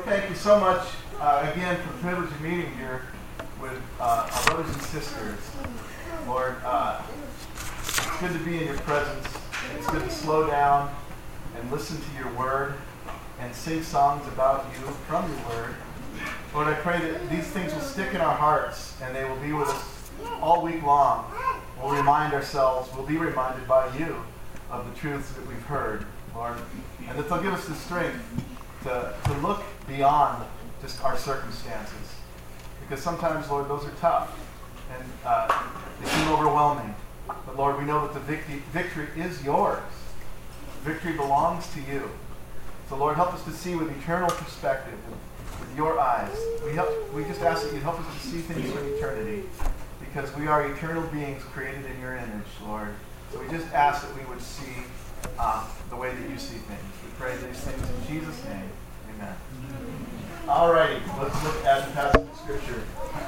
thank you so much again for the privilege of meeting here with our brothers and sisters. Lord, it's good to be in your presence. It's good to slow down and listen to your word and sing songs about you from your word. Lord, I pray that these things will stick in our hearts and they will be with us all week long. We'll remind ourselves, we'll be reminded by you of the truths that we've heard, Lord, and that they'll give us the strength to look beyond just our circumstances. Because sometimes, Lord, those are tough and they seem overwhelming. But Lord, we know that the victory is yours. Victory belongs to you. So Lord, help us to see with eternal perspective, with your eyes. We just ask that you help us to see things from eternity, because we are eternal beings created in your image, Lord. So we just ask that we would see the way that you see things. We pray these things in Jesus' name. Amen. All righty, let's look at the passage of Scripture.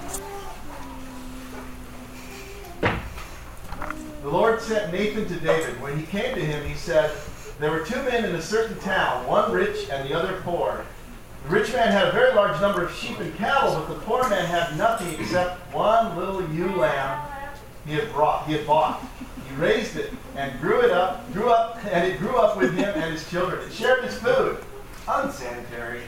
The Lord sent Nathan to David. When he came to him, he said, "There were two men in a certain town, one rich and the other poor. The rich man had a very large number of sheep and cattle, but the poor man had nothing except one little ewe lamb he had bought. He raised it and it grew up with him and his children. It shared his food, unsanitary,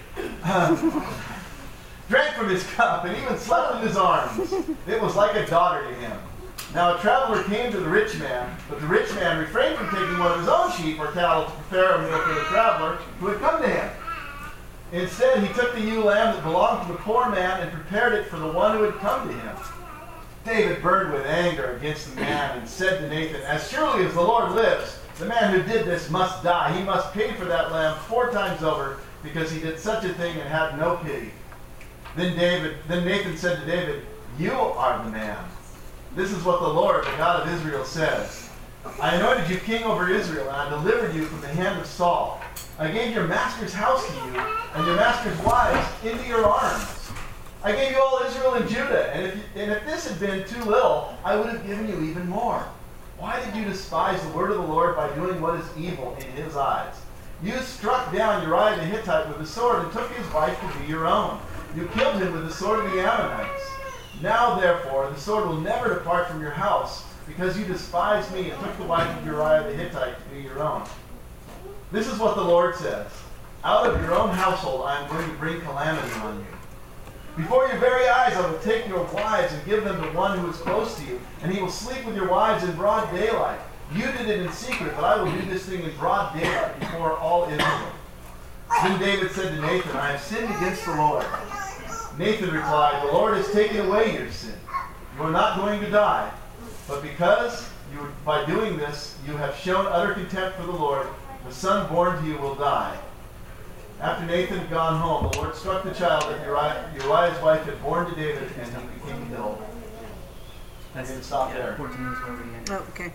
drank from his cup, and even slept in his arms. It was like a daughter to him. Now a traveler came to the rich man, but the rich man refrained from taking one of his own sheep or cattle to prepare a meal for the traveler who had come to him. Instead, he took the ewe lamb that belonged to the poor man and prepared it for the one who had come to him." David burned with anger against the man and said to Nathan, "As surely as the Lord lives, the man who did this must die. He must pay for that lamb 4 times over, because he did such a thing and had no pity." Then Nathan said to David, "You are the man. This is what the Lord, the God of Israel, says. I anointed you king over Israel, and I delivered you from the hand of Saul. I gave your master's house to you, and your master's wives into your arms. I gave you all Israel and Judah, and if this had been too little, I would have given you even more. Why did you despise the word of the Lord by doing what is evil in his eyes? You struck down Uriah the Hittite with the sword and took his wife to be your own. You killed him with the sword of the Ammonites. Now, therefore, the sword will never depart from your house, because you despised me and took the wife of Uriah the Hittite to be your own. This is what the Lord says. Out of your own household I am going to bring calamity on you. Before your very eyes I will take your wives and give them to one who is close to you, and he will sleep with your wives in broad daylight. You did it in secret, but I will do this thing in broad daylight before all Israel." Then David said to Nathan, "I have sinned against the Lord." Nathan replied, "The Lord has taken away your sin. You are not going to die. But because by doing this you have shown utter contempt for the Lord, the son born to you will die." After Nathan had gone home, the Lord struck the child that Uriah's wife had born to David, and he became ill. I'm going to stop there. 14 is where we end. Oh, okay.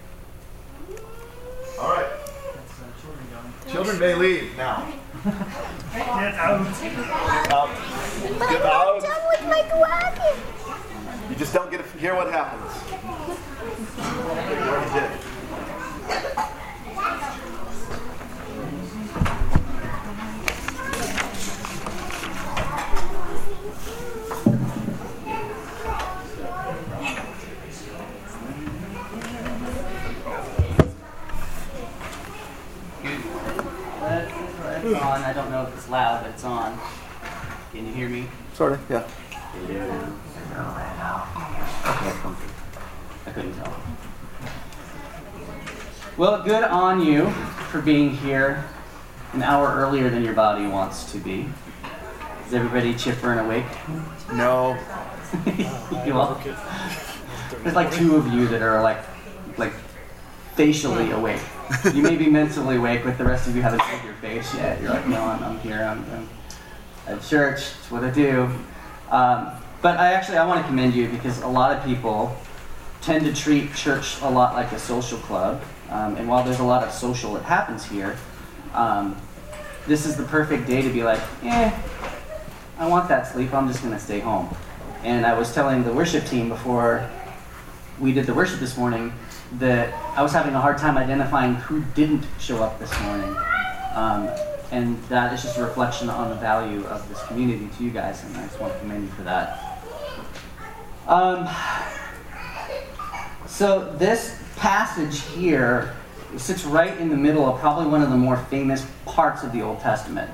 All right. Children may leave now. Get out. Get out. I'm done with my wagon. You just don't get to hear what happens. You already did. It's on. I don't know if it's loud, but it's on. Can you hear me? Sort of, yeah. I couldn't tell. Well, good on you for being here an hour earlier than your body wants to be. Is everybody chipper and awake? No. You all? There's like 2 of you that are like facially awake. You may be mentally awake, but the rest of you haven't seen your face yet. You're like, no, I'm here. I'm at church. It's what I do. But I want to commend you, because a lot of people tend to treat church a lot like a social club. And while there's a lot of social that happens here, this is the perfect day to be like, I want that sleep. I'm just going to stay home. And I was telling the worship team before we did the worship this morning that I was having a hard time identifying who didn't show up this morning. And that is just a reflection on the value of this community to you guys, and I just want to commend you for that. So this passage here sits right in the middle of probably one of the more famous parts of the Old Testament.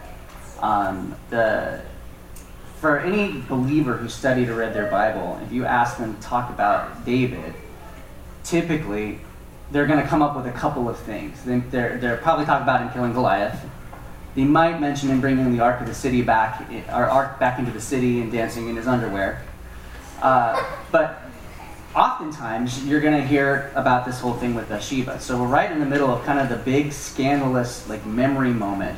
For any believer who studied or read their Bible, if you ask them to talk about David, typically they're going to come up with a couple of things. They're probably talking about him killing Goliath. They might mention him bringing the ark of the city back, or ark back into the city and dancing in his underwear. But oftentimes you're going to hear about this whole thing with Bathsheba. So we're right in the middle of kind of the big scandalous memory moment.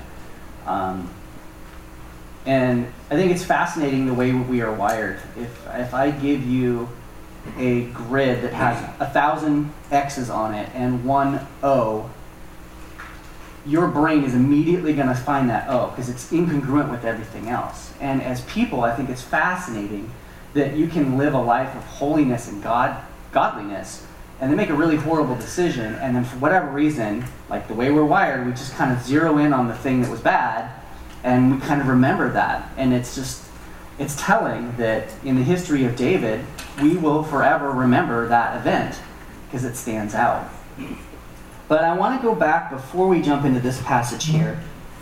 And I think it's fascinating the way we are wired. If I give you a grid that has 1,000 X's on it and 1 O, your brain is immediately going to find that O because it's incongruent with everything else. And as people, I think it's fascinating that you can live a life of holiness and godliness and then make a really horrible decision, and then for whatever reason, like the way we're wired, we just kind of zero in on the thing that was bad, and we kind of remember that. And it's telling that in the history of David, we will forever remember that event because it stands out. But I want to go back before we jump into this passage here,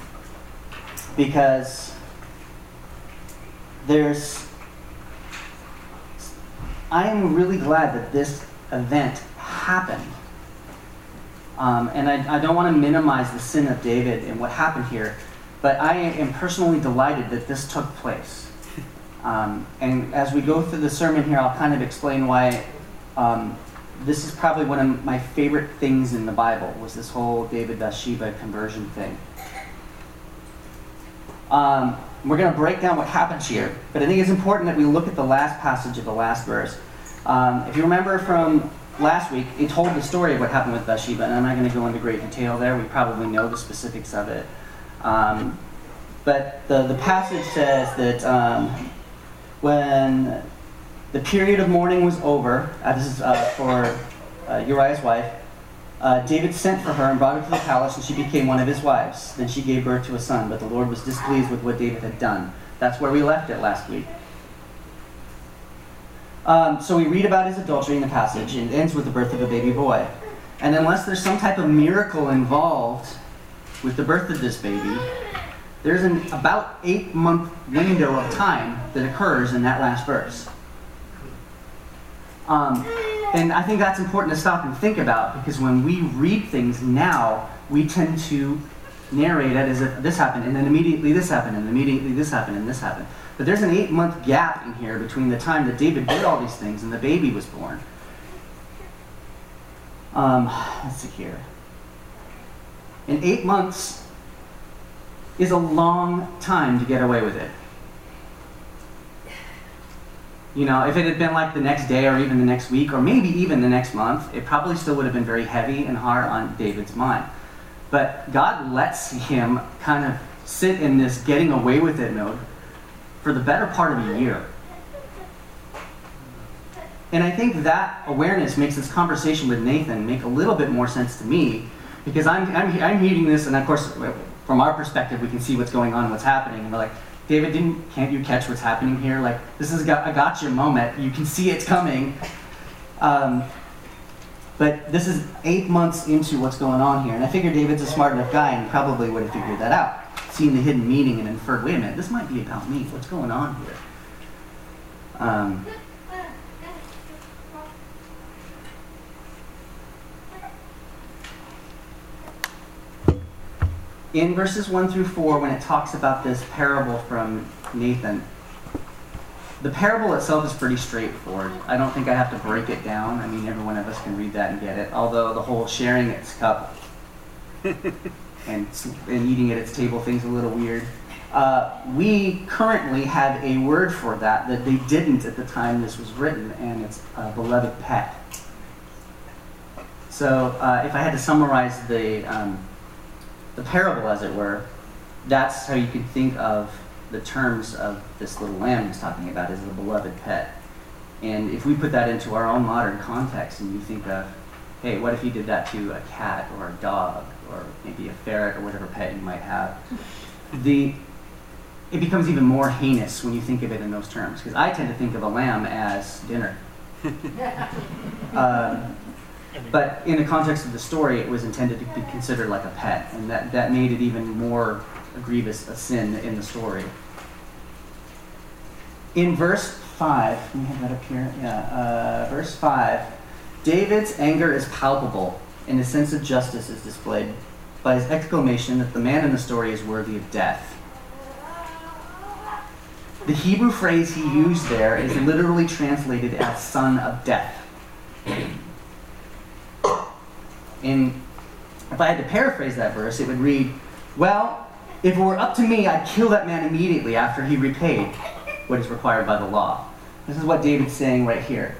because I am really glad that this event happened. And I don't want to minimize the sin of David and what happened here, but I am personally delighted that this took place. And as we go through the sermon here, I'll kind of explain why this is probably one of my favorite things in the Bible, was this whole David Bathsheba conversion thing. We're going to break down what happens here, but I think it's important that we look at the last passage of the last verse. If you remember from last week, it told the story of what happened with Bathsheba, and I'm not going to go into great detail there. We probably know the specifics of it. But the passage says that when the period of mourning was over, this is for Uriah's wife, David sent for her and brought her to the palace, and she became one of his wives. Then she gave birth to a son, but the Lord was displeased with what David had done. That's where we left it last week. So we read about his adultery in the passage, and it ends with the birth of a baby boy. And unless there's some type of miracle involved with the birth of this baby, there's an about 8-month window of time that occurs in that last verse. And I think that's important to stop and think about, because when we read things now, we tend to narrate it as if this happened, and then immediately this happened, and immediately this happened, and this happened. But there's an 8-month gap in here between the time that David did all these things and the baby was born. Let's see here. And 8 months is a long time to get away with it. You know, if it had been like the next day or even the next week or maybe even the next month, it probably still would have been very heavy and hard on David's mind. But God lets him kind of sit in this getting away with it mode for the better part of a year. And I think that awareness makes this conversation with Nathan make a little bit more sense to me, because I'm reading this, and of course, from our perspective, we can see what's going on, what's happening, and we're like, David, can't you catch what's happening here? Like, this is a gotcha moment. You can see it's coming. But this is 8 months into what's going on here. And I figure David's a smart enough guy and probably would have figured that out. Seen the hidden meaning and inferred, wait a minute, this might be about me. What's going on here? In verses 1 through 4, when it talks about this parable from Nathan, the parable itself is pretty straightforward. I don't think I have to break it down. I mean, every one of us can read that and get it. Although the whole sharing its cup and eating at its table thing's a little weird. We currently have a word for that they didn't at the time this was written, and it's a beloved pet. So if I had to summarize the parable, as it were, that's how you could think of the terms of this little lamb he's talking about, as a beloved pet. And if we put that into our own modern context, and you think of hey, what if you did that to a cat or a dog or maybe a ferret or whatever pet you might have? It becomes even more heinous when you think of it in those terms, because I tend to think of a lamb as dinner. But in the context of the story, it was intended to be considered like a pet, and that made it even more grievous a sin in the story. In verse 5, let me have that up here. Verse 5, David's anger is palpable, and his sense of justice is displayed by his exclamation that the man in the story is worthy of death. The Hebrew phrase he used there is literally translated as son of death. And if I had to paraphrase that verse, it would read, well, if it were up to me, I'd kill that man immediately after he repaid what is required by the law. This is what David's saying right here.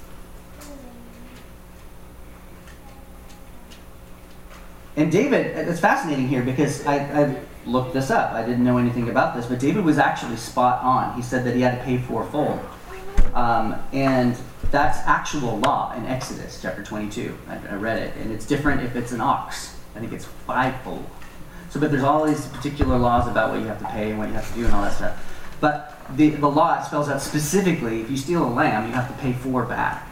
And David, it's fascinating here because I looked this up. I didn't know anything about this, but David was actually spot on. He said that he had to pay fourfold. And that's actual law in Exodus chapter 22. I read it, and it's different if it's an ox. I think it's fivefold. But there's all these particular laws about what you have to pay and what you have to do and all that stuff. But the law spells out specifically, if you steal a lamb, you have to pay 4 back.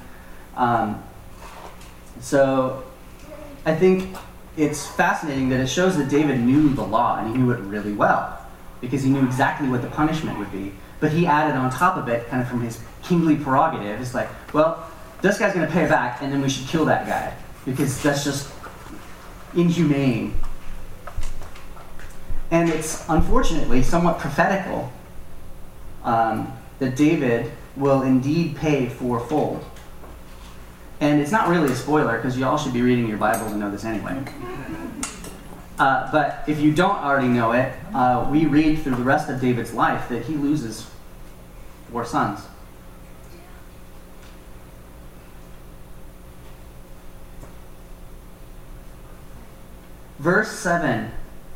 So I think it's fascinating that it shows that David knew the law, and he knew it really well, because he knew exactly what the punishment would be. But he added on top of it, kind of from his kingly prerogative, it's like, well, this guy's going to pay it back, and then we should kill that guy, because that's just inhumane. And it's, unfortunately, somewhat prophetical that David will indeed pay fourfold. And it's not really a spoiler, because you all should be reading your Bible to know this anyway. But if you don't already know it, we read through the rest of David's life that he loses 4 sons. Verse 7.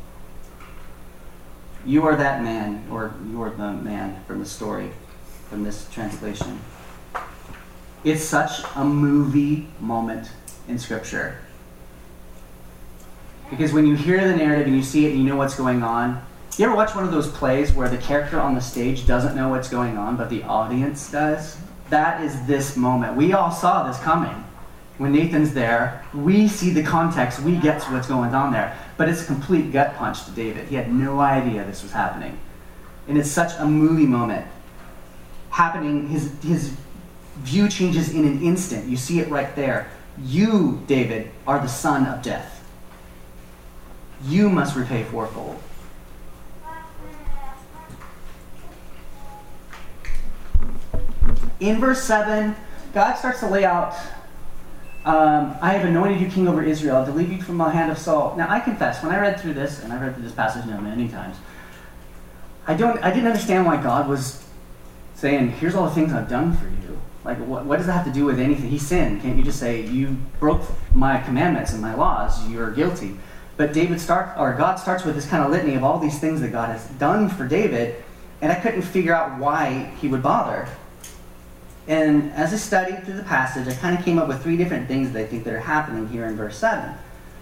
You are that man, or you are the man from the story, from this translation. It's such a movie moment in Scripture. Because when you hear the narrative and you see it and you know what's going on, you ever watch one of those plays where the character on the stage doesn't know what's going on, but the audience does? That is this moment. We all saw this coming. When Nathan's there, we see the context, we get to what's going on there. But it's a complete gut punch to David. He had no idea this was happening. And it's such a movie moment. Happening, his view changes in an instant. You see it right there. You, David, are the son of death. You must repay fourfold. In verse 7, God starts to lay out, I have anointed you king over Israel, delivered you from the hand of Saul. Now I confess, when I read through this, and I read through this passage many times, I didn't understand why God was saying, here's all the things I've done for you. Like, what does that have to do with anything? He sinned. Can't you just say, you broke my commandments and my laws, you're guilty? But God starts with this kind of litany of all these things that God has done for David, and I couldn't figure out why he would bother. And as I studied through the passage, I kind of came up with 3 different things that I think that are happening here in verse 7.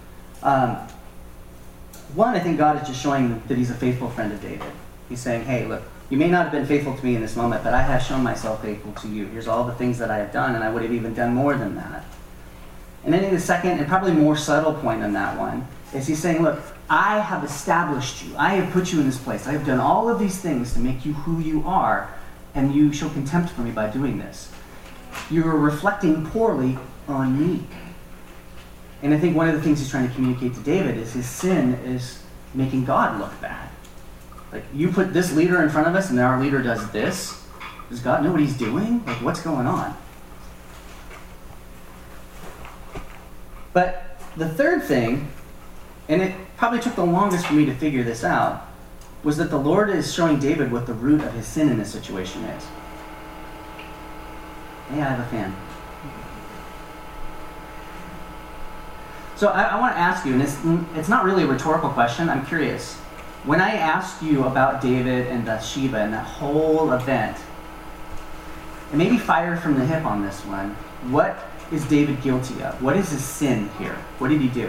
One, I think God is just showing that he's a faithful friend of David. He's saying, hey, look, you may not have been faithful to me in this moment, but I have shown myself faithful to you. Here's all the things that I have done, and I would have even done more than that. And then the second, and probably more subtle point on that one, is he's saying, look, I have established you. I have put you in this place. I have done all of these things to make you who you are, and you show contempt for me by doing this. You're reflecting poorly on me. And I think one of the things he's trying to communicate to David is his sin is making God look bad. Like, you put this leader in front of us, and our leader does this. Does God know what he's doing? Like, what's going on? But the third thing, and it probably took the longest for me to figure this out, was that the Lord is showing David what the root of his sin in this situation is. Hey, I have a fan. So I want to ask you, and it's not really a rhetorical question, I'm curious. When I asked you about David and Bathsheba and that whole event, and maybe fire from the hip on this one, what is David guilty of? What is his sin here? What did he do?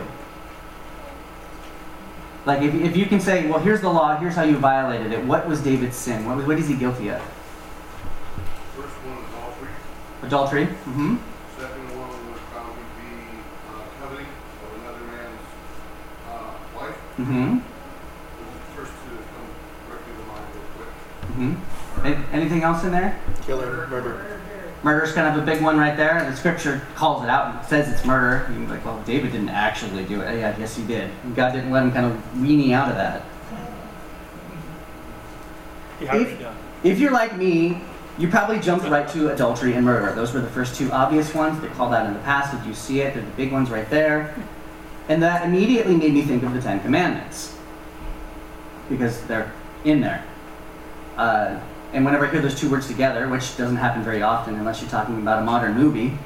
Like, if you can say, well, here's the law, here's how you violated it, what was David's sin? What is he guilty of? First one, adultery. Adultery? Mm-hmm. Second one would probably be coveting of another man's wife. Mm-hmm. Those are the first two that come directly to mind real quick. Mm-hmm. Anything else in there? Killing, murder. Murder's kind of a big one right there, and the scripture calls it out and says it's murder. You're like, well, David didn't actually do it. Yeah, yes, he did. And God didn't let him kind of weenie out of that. If you're like me, you probably jumped right to adultery and murder. Those were the first two obvious ones that called out in the passage. You see it, they're the big ones right there. And that immediately made me think of the Ten Commandments, because they're in there. And whenever I hear those two words together, which doesn't happen very often unless you're talking about a modern movie,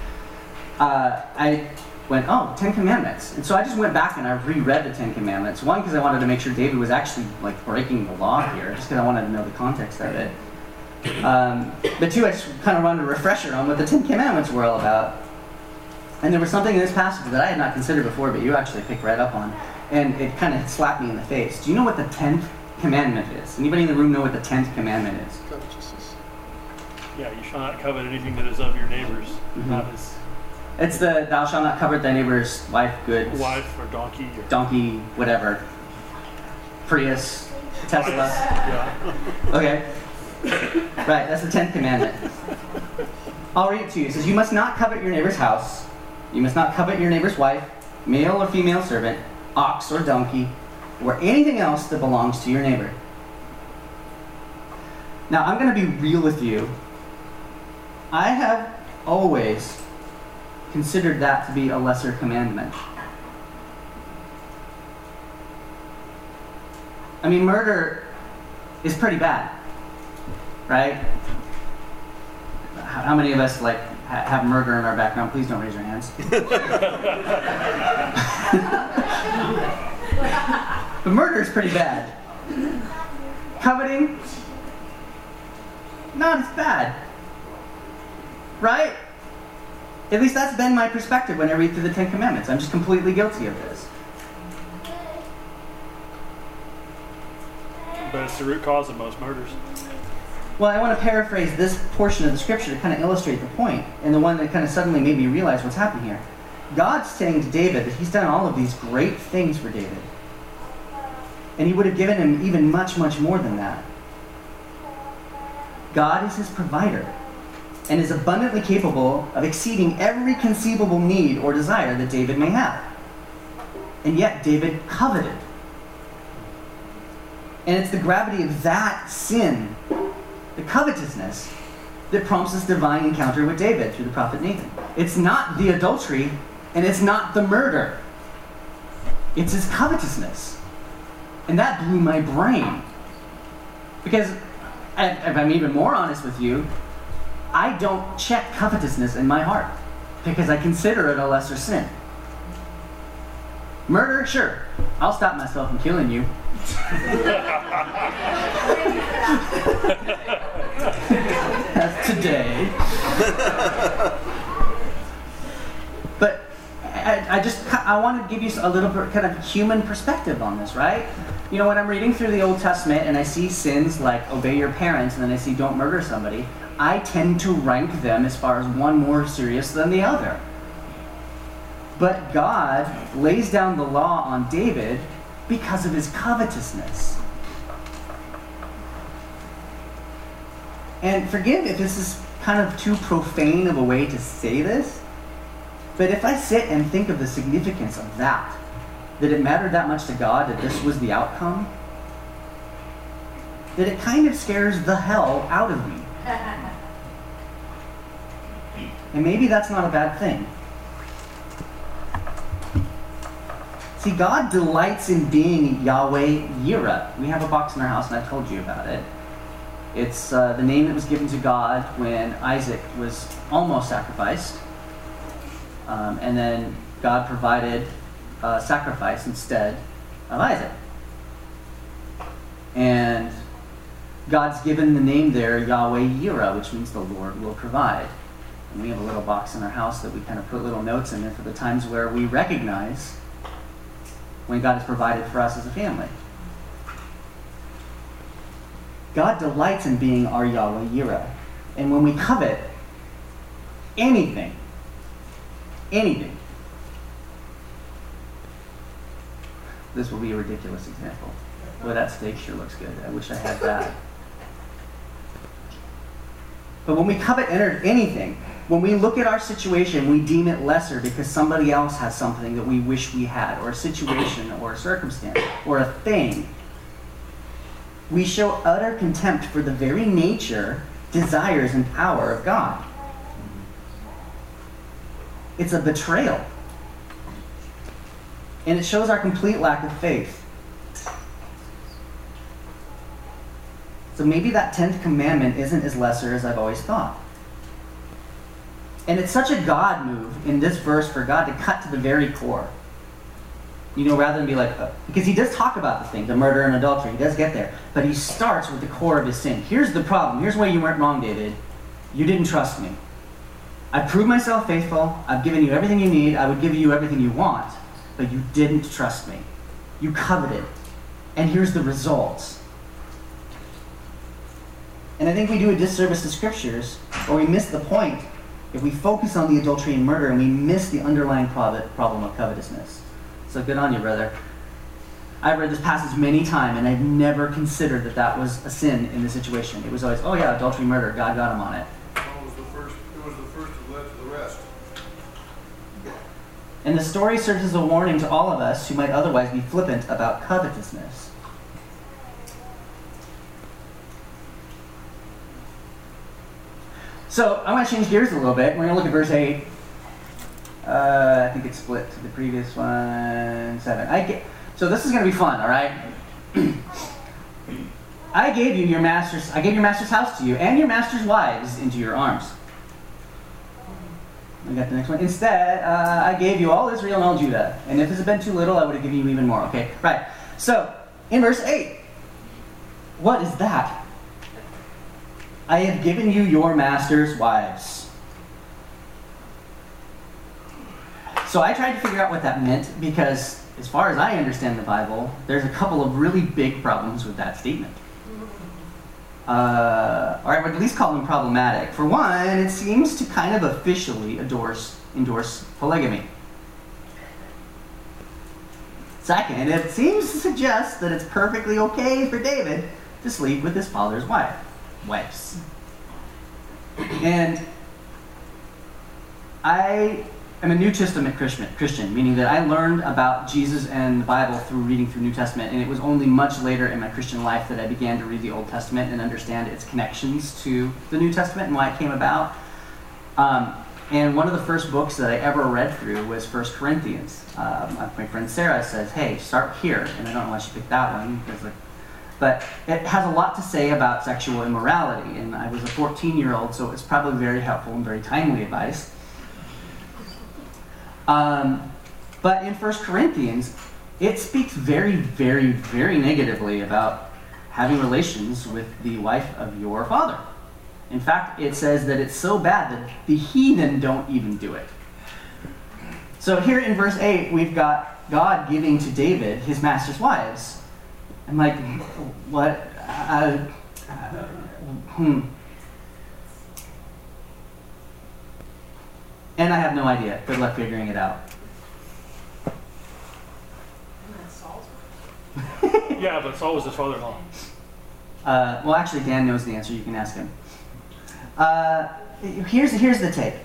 I went, oh, Ten Commandments. And so I just went back and I reread the Ten Commandments. One, because I wanted to make sure David was actually like breaking the law here, just because I wanted to know the context of it. But two, I just kind of wanted a refresher on what the Ten Commandments were all about. And there was something in this passage that I had not considered before, but you actually picked right up on. And it kind of slapped me in the face. Do you know what the 10th commandment is? Anybody in the room know what the 10th commandment is? Covetousness. Yeah, you shall not covet anything that is of your neighbor's. Not his It's the thou shalt not covet thy neighbor's wife, goods, wife or donkey. Or donkey, whatever. Prius, Tesla. Yeah. Okay. Right, that's the 10th commandment. I'll read it to you. It says, you must not covet your neighbor's house. You must not covet your neighbor's wife, male or female servant, ox or donkey, or anything else that belongs to your neighbor. Now, I'm going to be real with you. I have always considered that to be a lesser commandment. I mean, murder is pretty bad, right? How many of us like have murder in our background? Please don't raise your hands. But murder is pretty bad. Coveting, not as bad. Right? At least that's been my perspective when I read through the Ten Commandments. I'm just completely guilty of this. But it's the root cause of most murders. Well, I want to paraphrase this portion of the scripture to kind of illustrate the point, and the one that kind of suddenly made me realize what's happening here. God's saying to David that he's done all of these great things for David. And he would have given him even much, much more than that. God is his provider and is abundantly capable of exceeding every conceivable need or desire that David may have. And yet David coveted. And it's the gravity of that sin, the covetousness, that prompts this divine encounter with David through the prophet Nathan. It's not the adultery, and it's not the murder. It's his covetousness. And that blew my brain. Because, if I'm even more honest with you, I don't check covetousness in my heart, because I consider it a lesser sin. Murder, sure. I'll stop myself from killing you. That's today. But I want to give you a little bit kind of human perspective on this, right? You know, when I'm reading through the Old Testament and I see sins like obey your parents, and then I see don't murder somebody, I tend to rank them as far as one more serious than the other. But God lays down the law on David because of his covetousness. And forgive if this is kind of too profane of a way to say this, but if I sit and think of the significance of that it mattered that much to God that this was the outcome, that it kind of scares the hell out of me. And maybe that's not a bad thing. See, God delights in being Yahweh Yireh. We have a box in our house, and I've told you about it. It's the name that was given to God when Isaac was almost sacrificed. And then God provided a sacrifice instead of Isaac. And God's given the name there Yahweh Yireh, which means the Lord will provide. And we have a little box in our house that we kind of put little notes in there for the times where we recognize when God has provided for us as a family. God delights in being our Yahweh Yireh. And when we covet anything, this will be a ridiculous example. Boy, that steak sure looks good. I wish I had that. But when we covet anything, when we look at our situation, we deem it lesser because somebody else has something that we wish we had, or a situation, or a circumstance, or a thing. We show utter contempt for the very nature, desires, and power of God. It's a betrayal. And it shows our complete lack of faith. So maybe that 10th commandment isn't as lesser as I've always thought. And it's such a God move in this verse for God to cut to the very core. You know, rather than be like, because he does talk about the thing, the murder and adultery, he does get there. But he starts with the core of his sin. Here's the problem. Here's why you went wrong, David. You didn't trust me. I proved myself faithful. I've given you everything you need. I would give you everything you want. But you didn't trust me. You coveted. And here's the results. And I think we do a disservice to scriptures, or we miss the point if we focus on the adultery and murder and we miss the underlying problem of covetousness. So good on you, brother. I've read this passage many times, and I've never considered that that was a sin in the situation. It was always, oh yeah, adultery, murder, God got him on it. It was the first that led to the rest. And the story serves as a warning to all of us who might otherwise be flippant about covetousness. So I want to change gears a little bit. We're going to look at verse 8. I think it's split to the previous one. 7. So this is going to be fun, all right? I gave your master's house to you, and your master's wives into your arms. I got the next one. Instead, I gave you all Israel and all Judah. And if this had been too little, I would have given you even more. Okay, right. So, in verse 8, what is that? I have given you your master's wives. So I tried to figure out what that meant because, as far as I understand the Bible, there's a couple of really big problems with that statement. Or I would at least call them problematic. For one, it seems to kind of officially endorse polygamy. Second, it seems to suggest that it's perfectly okay for David to sleep with his father's wives. And I am a New Testament Christian, meaning that I learned about Jesus and the Bible through reading through New Testament, and it was only much later in my Christian life that I began to read the Old Testament and understand its connections to the New Testament and why it came about. And one of the first books that I ever read through was 1 Corinthians. My friend Sarah says, hey, start here. And I don't know why she picked that one, but it has a lot to say about sexual immorality. And I was a 14-year-old, so it's probably very helpful and very timely advice. But in 1 Corinthians, it speaks very, very, very negatively about having relations with the wife of your father. In fact, it says that it's so bad that the heathen don't even do it. So here in verse 8, we've got God giving to David his master's wives. I'm like, what? And I have no idea. Good luck figuring it out. Yeah, but Saul was his father-in-law. Well, actually, Dan knows the answer. You can ask him. Here's the take.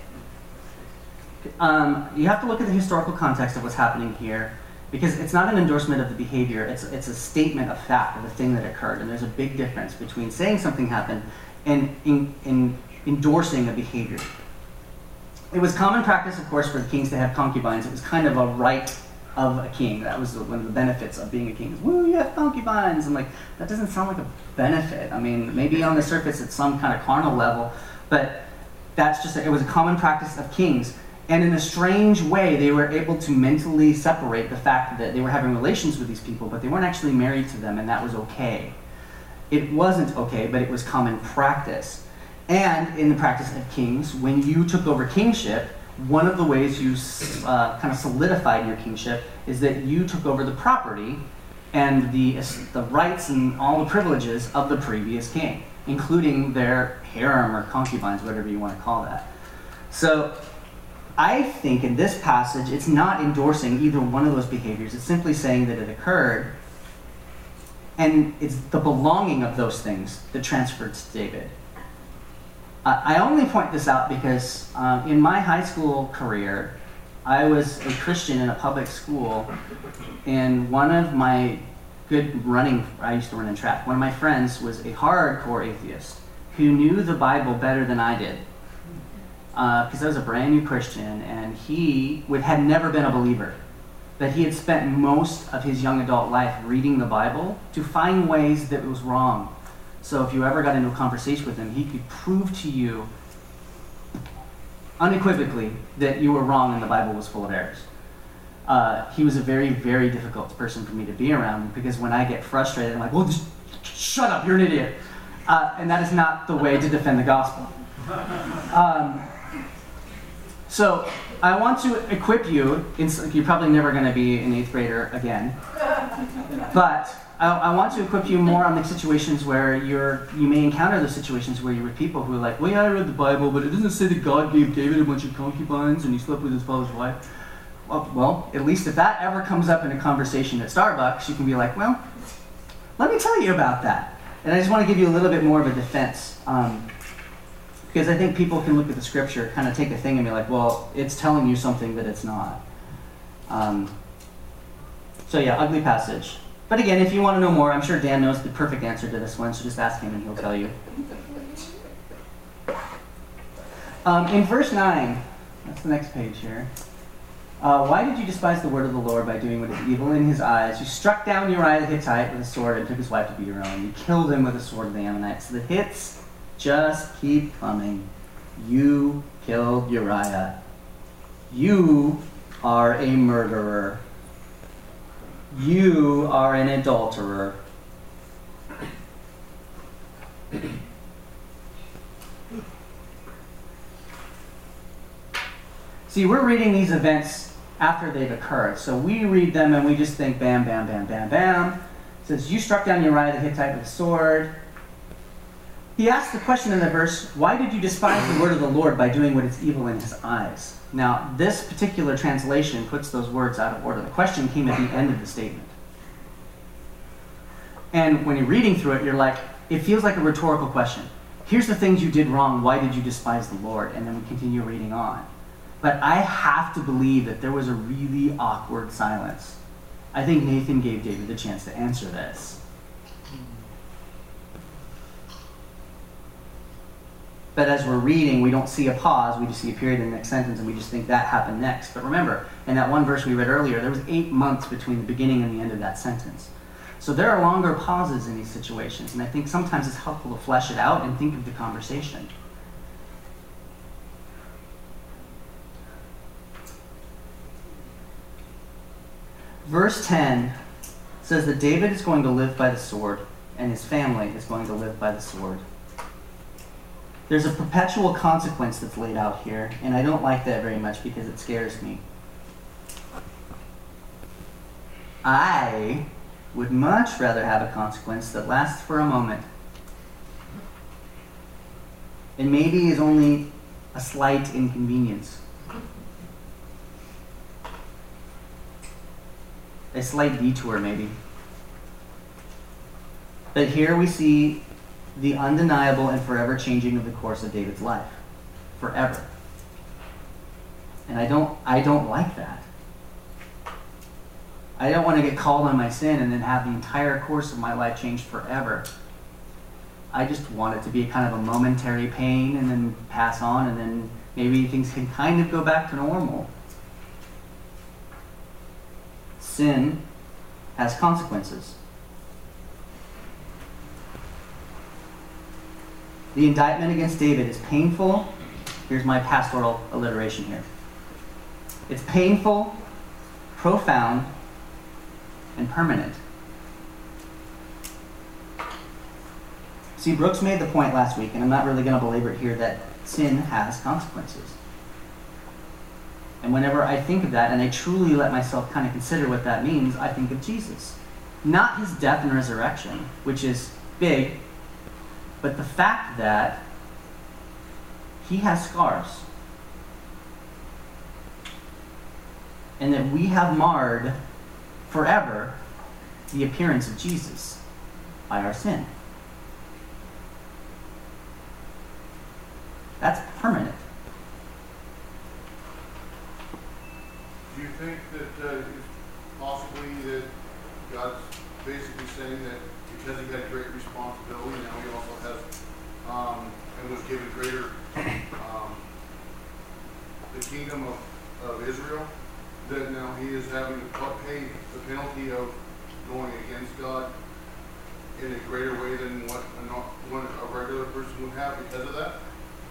You have to look at the historical context of what's happening here, because it's not an endorsement of the behavior. It's a statement of fact of the thing that occurred, and there's a big difference between saying something happened and in endorsing a behavior. It was common practice, of course, for the kings to have concubines. It was kind of a right of a king. That was one of the benefits of being a king. Woo, you have concubines. I'm like, that doesn't sound like a benefit. I mean, maybe on the surface it's some kind of carnal level, but that's just, it was a common practice of kings. And in a strange way, they were able to mentally separate the fact that they were having relations with these people, but they weren't actually married to them, and that was okay. It wasn't okay, but it was common practice. And in the practice of kings, when you took over kingship, one of the ways you kind of solidified your kingship is that you took over the property and the rights and all the privileges of the previous king, including their harem or concubines, whatever you want to call that. So I think in this passage, it's not endorsing either one of those behaviors. It's simply saying that it occurred, and it's the belonging of those things that transferred to David. I only point this out because in my high school career, I was a Christian in a public school, and one of my I used to run in track, one of my friends was a hardcore atheist who knew the Bible better than I did. Because I was a brand new Christian, and he had never been a believer. That he had spent most of his young adult life reading the Bible to find ways that it was wrong. So if you ever got into a conversation with him, he could prove to you unequivocally that you were wrong and the Bible was full of errors. He was a very, very difficult person for me to be around, because when I get frustrated, I'm like, well, just shut up, you're an idiot. And that is not the way to defend the gospel. So I want to equip you. You're probably never going to be an 8th grader again. But I want to equip you more on the situations where you may encounter the situations where you're with people who are like, well, yeah, I read the Bible, but it doesn't say that God gave David a bunch of concubines and he slept with his father's wife. Well, at least if that ever comes up in a conversation at Starbucks, you can be like, well, let me tell you about that. And I just want to give you a little bit more of a defense. Because I think people can look at the scripture, kind of take a thing and be like, well, it's telling you something that it's not. So yeah, ugly passage. But again, if you want to know more, I'm sure Dan knows the perfect answer to this one, so just ask him and he'll tell you. In verse 9, that's the next page here. Why did you despise the word of the Lord by doing what is evil in his eyes? You struck down Uriah the Hittite with a sword and took his wife to be your own. You killed him with the sword of the Ammonites. The hits just keep coming. You killed Uriah. You are a murderer. You are an adulterer. See, we're reading these events after they've occurred. So we read them and we just think bam, bam, bam, bam, bam. It says, you struck down Uriah the Hittite with a sword. He asks the question in the verse, why did you despise the word of the Lord by doing what is evil in his eyes? Now, this particular translation puts those words out of order. The question came at the end of the statement. And when you're reading through it, you're like, it feels like a rhetorical question. Here's the things you did wrong. Why did you despise the Lord? And then we continue reading on. But I have to believe that there was a really awkward silence. I think Nathan gave David the chance to answer this. But as we're reading, we don't see a pause, we just see a period in the next sentence, and we just think that happened next. But remember, in that one verse we read earlier, there was 8 months between the beginning and the end of that sentence. So there are longer pauses in these situations, and I think sometimes it's helpful to flesh it out and think of the conversation. Verse 10 says that David is going to live by the sword, and his family is going to live by the sword. There's a perpetual consequence that's laid out here, and I don't like that very much because it scares me. I would much rather have a consequence that lasts for a moment, and maybe is only a slight inconvenience. A slight detour, maybe. But here we see the undeniable and forever changing of the course of David's life. Forever. And I don't like that. I don't want to get called on my sin and then have the entire course of my life changed forever. I just want it to be kind of a momentary pain and then pass on, and then maybe things can kind of go back to normal. Sin has consequences. The indictment against David is painful. Here's my pastoral alliteration here. It's painful, profound, and permanent. See, See, Brooks made the point last week, and I'm not really going to belabor it here, that sin has consequences. And whenever I think of that, and I truly let myself kind of consider what that means, I think of Jesus. Not his death and resurrection, which is big, but the fact that he has scars. And that we have marred forever the appearance of Jesus by our sin. That's permanent. Do you think that it's possibly that God's basically saying that because he had great responsibility, now he also has, and was given greater, the kingdom of Israel, that now he is having to pay the penalty of going against God in a greater way than what a regular person would have because of that?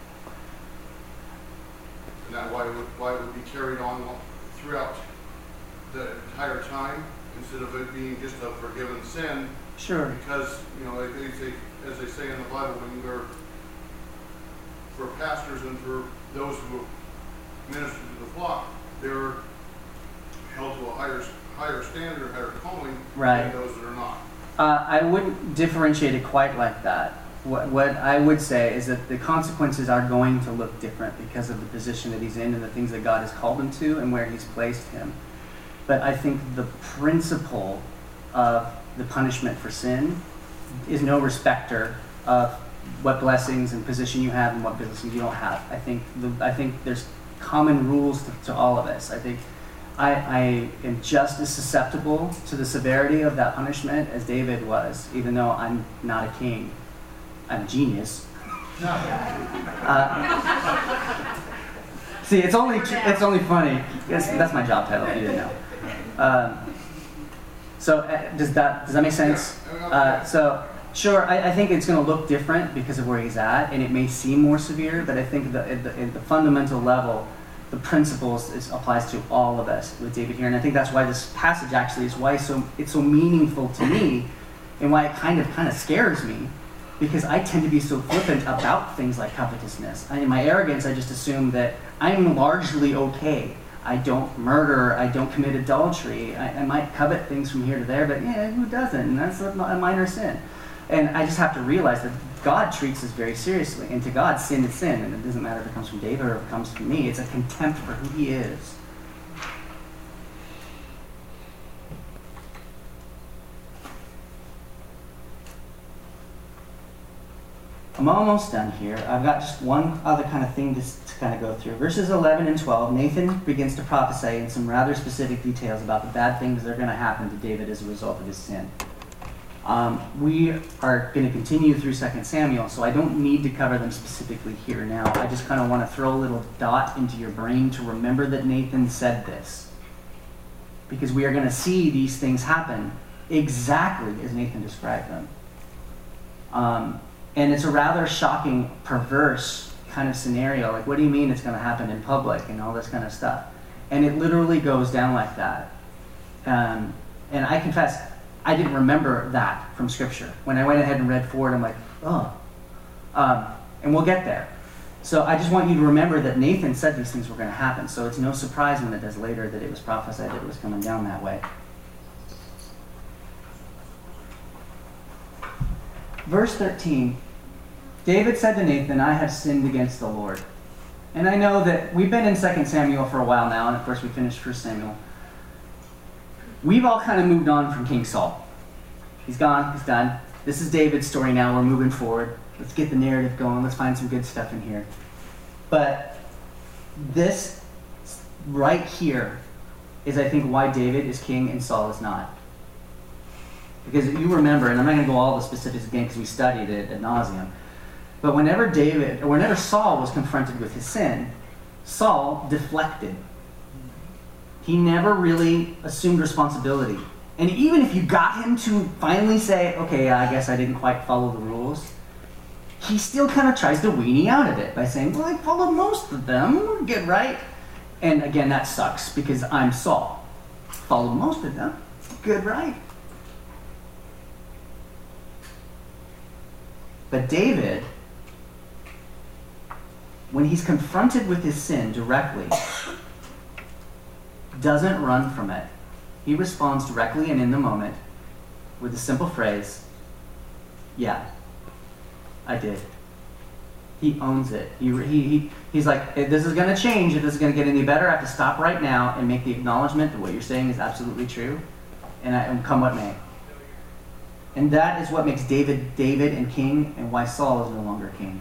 And that why it would be carried on throughout the entire time instead of it being just a forgiven sin. Sure. Because, like they say, as they say in the Bible, when you're for pastors and for those who minister to the flock, they're held to a higher standard, higher calling than those that are not. I wouldn't differentiate it quite like that. What I would say is that the consequences are going to look different because of the position that he's in and the things that God has called him to and where he's placed him. But I think the principle of the punishment for sin is no respecter of what blessings and position you have and what blessings you don't have. I think there's common rules to all of us. I think I am just as susceptible to the severity of that punishment as David was, even though I'm not a king. I'm a genius. See, it's only funny. That's my job title, if you didn't know. So does that make sense? So sure, I think it's going to look different because of where he's at, and it may seem more severe. But I think at the fundamental level, the principles applies to all of us with David here, and I think that's why this passage actually is why it's so meaningful to me, and why it kind of scares me. Because I tend to be so flippant about things like covetousness. In my arrogance, I just assume that I'm largely okay. I don't murder, I don't commit adultery. I might covet things from here to there, but who doesn't? And that's a minor sin. And I just have to realize that God treats us very seriously. And to God, sin is sin. And it doesn't matter if it comes from David or if it comes from me. It's a contempt for who he is. I'm almost done here. I've got just one other kind of thing to kind of go through. Verses 11 and 12, Nathan begins to prophesy in some rather specific details about the bad things that are going to happen to David as a result of his sin. We are going to continue through 2 Samuel, so I don't need to cover them specifically here now. I just kind of want to throw a little dot into your brain to remember that Nathan said this. Because we are going to see these things happen exactly as Nathan described them. And it's a rather shocking, perverse kind of scenario. Like, what do you mean it's going to happen in public and all this kind of stuff? And it literally goes down like that. And I confess, I didn't remember that from Scripture. When I went ahead and read forward, I'm like, oh. And we'll get there. So I just want you to remember that Nathan said these things were going to happen. So it's no surprise when it does later that it was prophesied that it was coming down that way. Verse 13. David said to Nathan, I have sinned against the Lord. And I know that we've been in 2 Samuel for a while now, and of course we finished 1 Samuel. We've all kind of moved on from King Saul. He's gone, he's done. This is David's story now, we're moving forward. Let's get the narrative going, let's find some good stuff in here. But this right here is, I think, why David is king and Saul is not. Because you remember, and I'm not going to go all the specifics again because we studied it ad nauseum, but whenever Saul was confronted with his sin, Saul deflected. He never really assumed responsibility. And even if you got him to finally say, okay, I guess I didn't quite follow the rules, he still kind of tries to wean you out of it by saying, well, I followed most of them, we're good, right? And again, that sucks because I'm Saul. Followed most of them, good, right? But David, when he's confronted with his sin directly, doesn't run from it. He responds directly and in the moment with the simple phrase, yeah, I did. He owns it. He's like, if this is going to change, if this is going to get any better, I have to stop right now and make the acknowledgement that what you're saying is absolutely true, and come what may. And that is what makes David David and king, and why Saul is no longer king.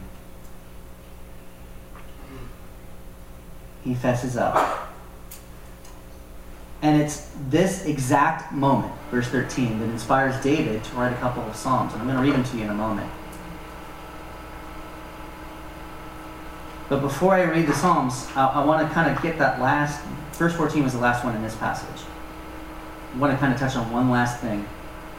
He fesses up. And it's this exact moment, verse 13, that inspires David to write a couple of Psalms. And I'm going to read them to you in a moment. But before I read the Psalms, I want to kind of get that last, verse 14 was the last one in this passage. I want to kind of touch on one last thing.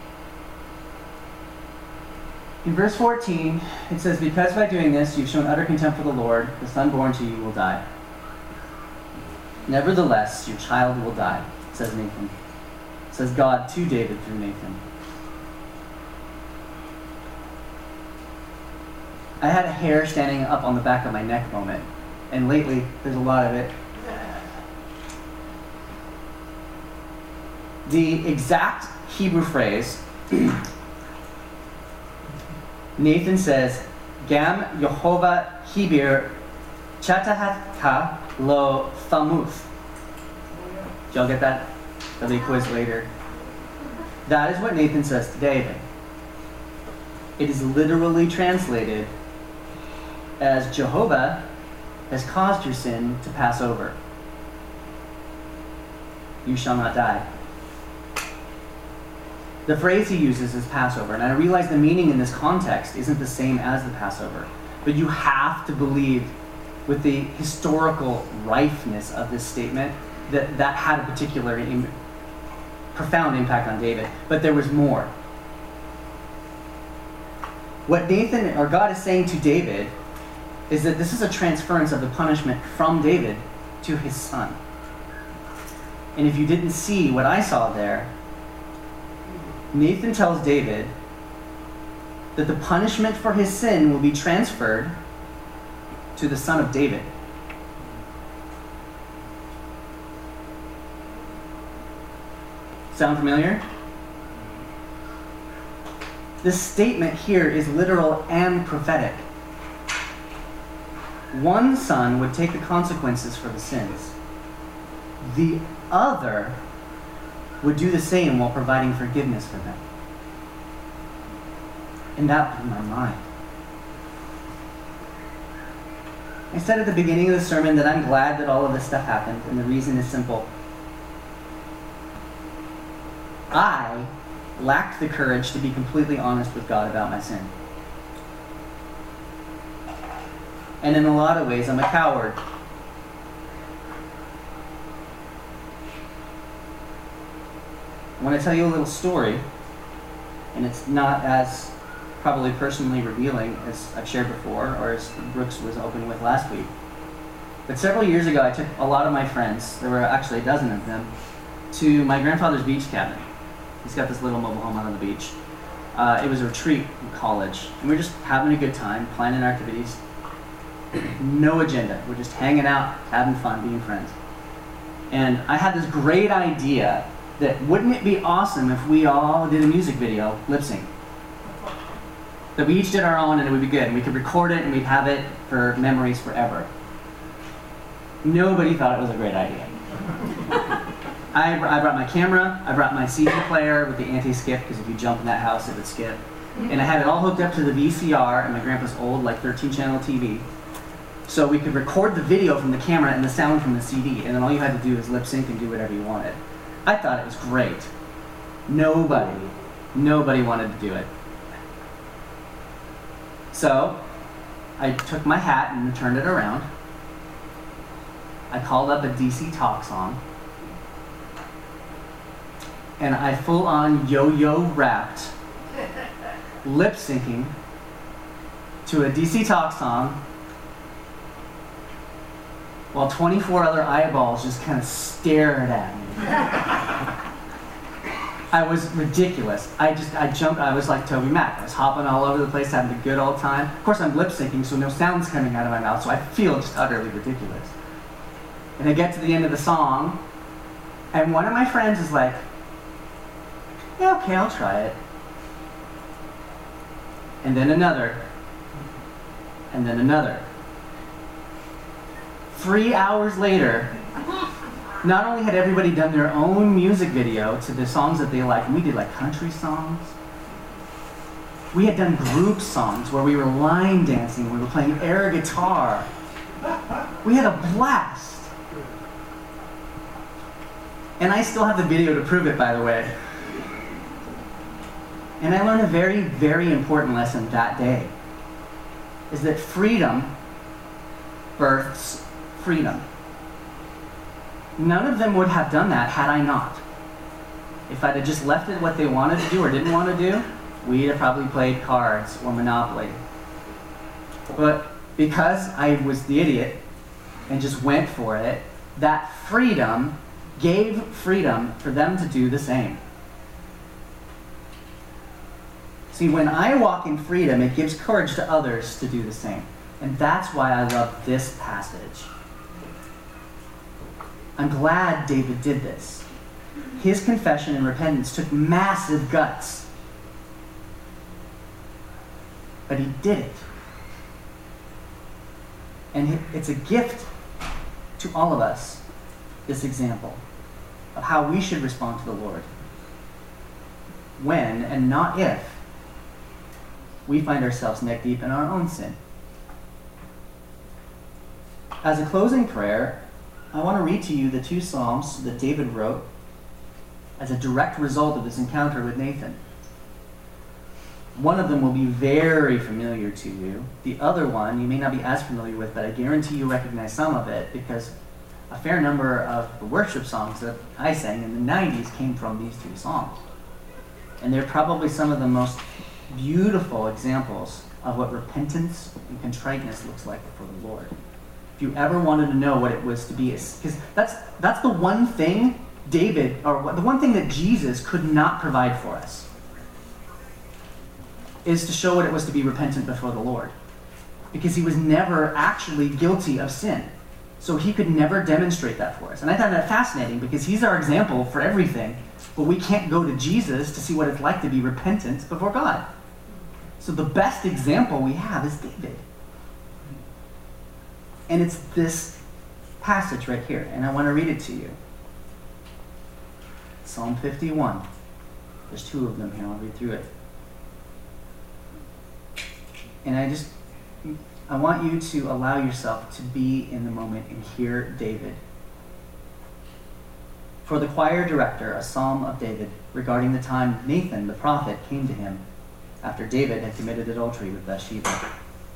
In verse 14, it says, because by doing this you've shown utter contempt for the Lord, the son born to you will die. Nevertheless, your child will die, says Nathan. Says God to David through Nathan. I had a hair standing up on the back of my neck moment, and lately there's a lot of it. The exact Hebrew phrase, Nathan says, Gam Yehovah Hibir Chatahatka Lo Thamuth. Did y'all get that? There'll be a quiz later. That is what Nathan says to David. It is literally translated as Jehovah has caused your sin to pass over. You shall not die. The phrase he uses is Passover, and I realize the meaning in this context isn't the same as the Passover, but you have to believe with the historical rifeness of this statement that had a particular profound impact on David. But there was more. What Nathan, or God, is saying to David is that this is a transference of the punishment from David to his son. And if you didn't see what I saw there, Nathan tells David that the punishment for his sin will be transferred to the son of David. Sound familiar? This statement here is literal and prophetic. One son would take the consequences for the sins. The other would do the same while providing forgiveness for them. And that blew my mind. I said at the beginning of the sermon that I'm glad that all of this stuff happened, and the reason is simple. I lacked the courage to be completely honest with God about my sin. And in a lot of ways, I'm a coward. I want to tell you a little story, and it's not as probably personally revealing as I've shared before, or as Brooks was open with last week. But several years ago, I took a lot of my friends, there were actually a dozen of them, to my grandfather's beach cabin. He's got this little mobile home out on the beach. It was a retreat in college, and we were just having a good time, planning activities. No agenda. We're just hanging out, having fun, being friends. And I had this great idea that wouldn't it be awesome if we all did a music video, lip sync? That we each did our own and it would be good. And we could record it and we'd have it for memories forever. Nobody thought it was a great idea. I brought my camera, I brought my CD player with the anti-skip, because if you jump in that house it would skip. And I had it all hooked up to the VCR and my grandpa's old 13-channel TV. So we could record the video from the camera and the sound from the CD, and then all you had to do is lip sync and do whatever you wanted. I thought it was great. Nobody wanted to do it. So I took my hat and turned it around. I called up a DC Talk song, and I full-on yo-yo rapped, lip syncing to a DC Talk song, while 24 other eyeballs just kind of stared at me. I was ridiculous. I jumped, I was like Toby Mac. I was hopping all over the place, having a good old time. Of course, I'm lip syncing, so no sound's coming out of my mouth, so I feel just utterly ridiculous. And I get to the end of the song, and one of my friends is like, yeah, okay, I'll try it. And then another. And then another. 3 hours later, not only had everybody done their own music video to the songs that they liked, and we did like country songs. We had done group songs where we were line dancing, we were playing air guitar. We had a blast. And I still have the video to prove it, by the way. And I learned a very, very important lesson that day, is that freedom births freedom. None of them would have done that had I not. If I'd have just left it what they wanted to do or didn't want to do, we'd have probably played cards or Monopoly. But because I was the idiot and just went for it, that freedom gave freedom for them to do the same. See, when I walk in freedom, it gives courage to others to do the same. And that's why I love this passage. I'm glad David did this. His confession and repentance took massive guts. But he did it. And it's a gift to all of us, this example of how we should respond to the Lord when, and not if, we find ourselves neck deep in our own sin. As a closing prayer, I want to read to you the 2 Psalms that David wrote as a direct result of his encounter with Nathan. One of them will be very familiar to you. The other one you may not be as familiar with, but I guarantee you recognize some of it because a fair number of the worship songs that I sang in the 90s came from these 2 Psalms. And they're probably some of the most beautiful examples of what repentance and contriteness looks like before the Lord. If you ever wanted to know what it was to be, because that's the one thing David, or the one thing that Jesus could not provide for us, is to show what it was to be repentant before the Lord. Because he was never actually guilty of sin. So he could never demonstrate that for us. And I find that fascinating because he's our example for everything, but we can't go to Jesus to see what it's like to be repentant before God. So the best example we have is David. And it's this passage right here, and I want to read it to you. Psalm 51. There's 2 of them here. I'll read through it. And I want you to allow yourself to be in the moment and hear David. For the choir director, a psalm of David regarding the time Nathan the prophet came to him after David had committed adultery with Bathsheba.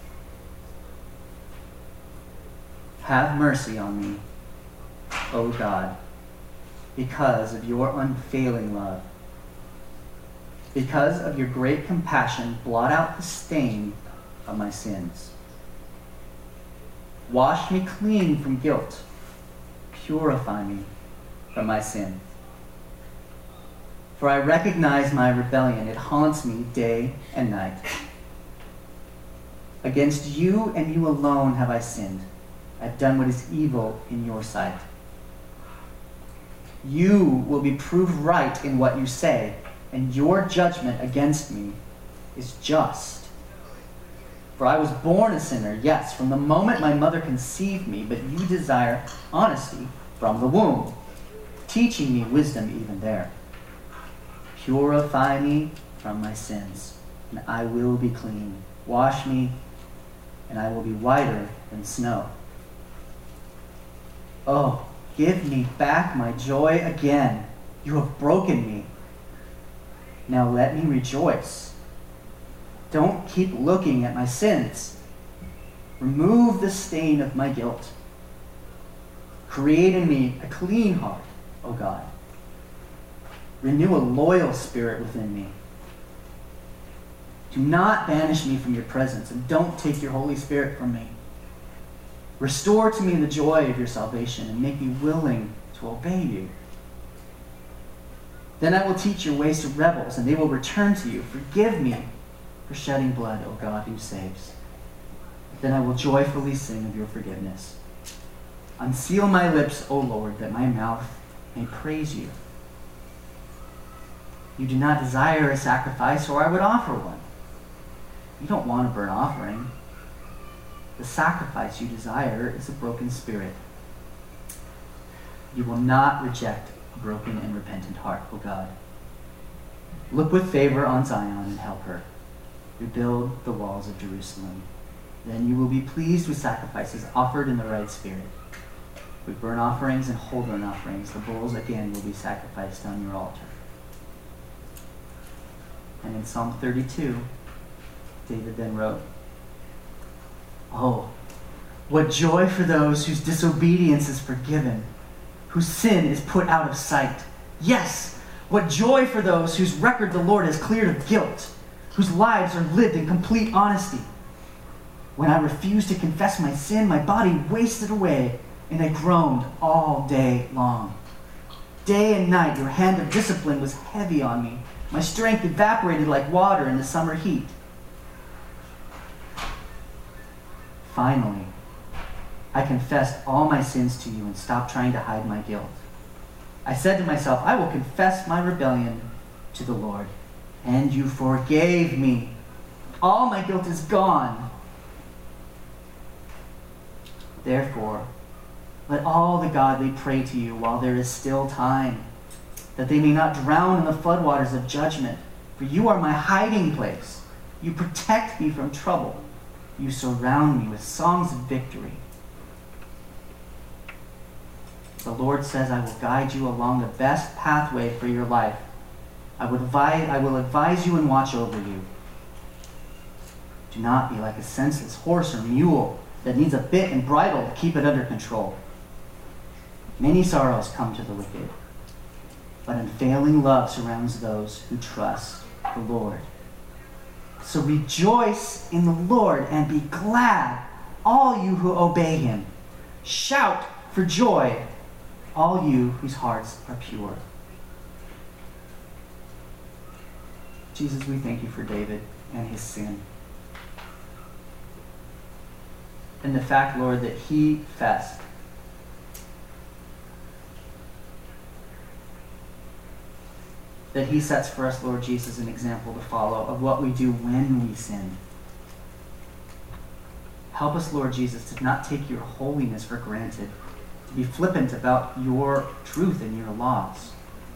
Have mercy on me, O God, because of your unfailing love. Because of your great compassion, blot out the stain of my sins. Wash me clean from guilt. Purify me from my sin. For I recognize my rebellion. It haunts me day and night. Against you and you alone have I sinned. I've done what is evil in your sight. You will be proved right in what you say, and your judgment against me is just. For I was born a sinner, yes, from the moment my mother conceived me, but you desire honesty from the womb, teaching me wisdom even there. Purify me from my sins, and I will be clean. Wash me, and I will be whiter than snow. Oh, give me back my joy again. You have broken me. Now let me rejoice. Don't keep looking at my sins. Remove the stain of my guilt. Create in me a clean heart, O God. Renew a loyal spirit within me. Do not banish me from your presence, and don't take your Holy Spirit from me. Restore to me the joy of your salvation, and make me willing to obey you. Then I will teach your ways to rebels, and they will return to you. Forgive me for shedding blood, O God who saves. Then I will joyfully sing of your forgiveness. Unseal my lips, O Lord, that my mouth may praise you. You do not desire a sacrifice, or I would offer one. You don't want a burnt offering. The sacrifice you desire is a broken spirit. You will not reject a broken and repentant heart, O God. Look with favor on Zion and help her. Rebuild the walls of Jerusalem. Then you will be pleased with sacrifices offered in the right spirit. With burnt offerings and whole burnt offerings, the bulls again will be sacrificed on your altar. And in Psalm 32, David then wrote, Oh, what joy for those whose disobedience is forgiven, whose sin is put out of sight. Yes, what joy for those whose record the Lord has cleared of guilt, whose lives are lived in complete honesty. When I refused to confess my sin, my body wasted away, and I groaned all day long. Day and night your hand of discipline was heavy on me. My strength evaporated like water in the summer heat. Finally, I confessed all my sins to you and stopped trying to hide my guilt. I said to myself, I will confess my rebellion to the Lord, and you forgave me. All my guilt is gone. Therefore, let all the godly pray to you while there is still time, that they may not drown in the floodwaters of judgment. For you are my hiding place. You protect me from trouble. You surround me with songs of victory. The Lord says, I will guide you along the best pathway for your life. I will advise you and watch over you. Do not be like a senseless horse or mule that needs a bit and bridle to keep it under control. Many sorrows come to the wicked, but unfailing love surrounds those who trust the Lord. So rejoice in the Lord and be glad, all you who obey him. Shout for joy, all you whose hearts are pure. Jesus, we thank you for David and his sin. And the fact, Lord, that he confessed. That he sets for us, Lord Jesus, an example to follow of what we do when we sin. Help us, Lord Jesus, to not take your holiness for granted, to be flippant about your truth and your laws,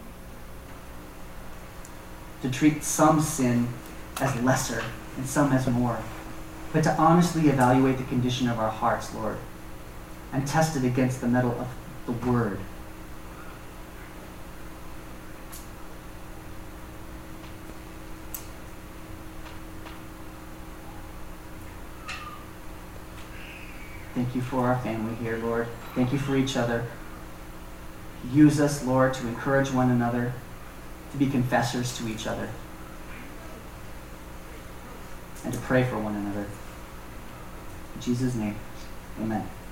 to treat some sin as lesser and some as more, but to honestly evaluate the condition of our hearts, Lord, and test it against the metal of the Word. Thank you for our family here, Lord. Thank you for each other. Use us, Lord, to encourage one another, to be confessors to each other, and to pray for one another. In Jesus' name, amen.